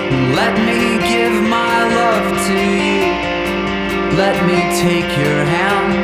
Let me give my love to you. Let me take your hand.